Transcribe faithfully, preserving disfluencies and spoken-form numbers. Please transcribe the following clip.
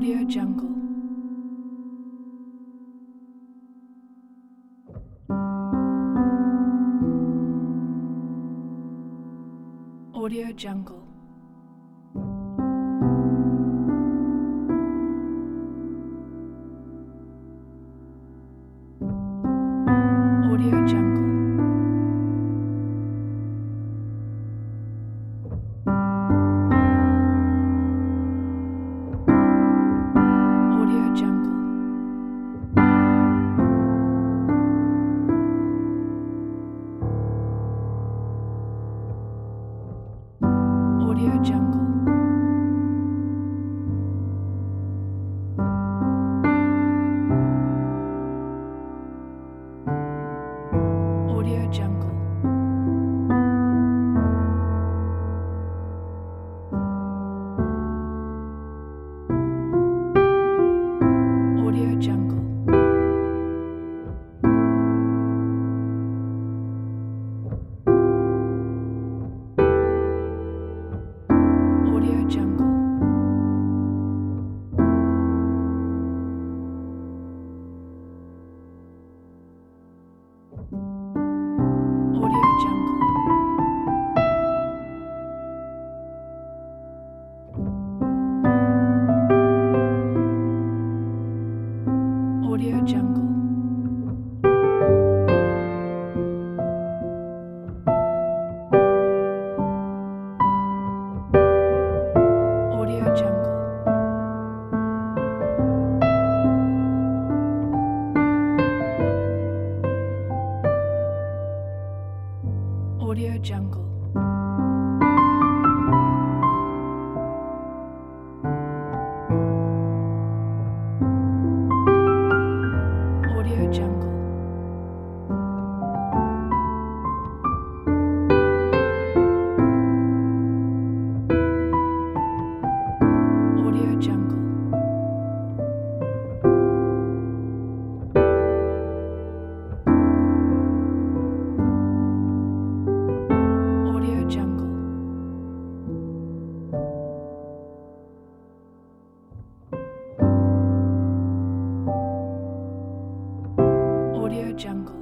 Audio Jungle. Audio Jungle. Audio Jungle. Audio Jungle. Audio Jungle. Audio Jungle. Audio Jungle. Audio Jungle. Audio Jungle. Audio Jungle. Audio Jungle. Audio Jungle. Audio Jungle. Audio Jungle. Audio Jungle. Audio Jungle.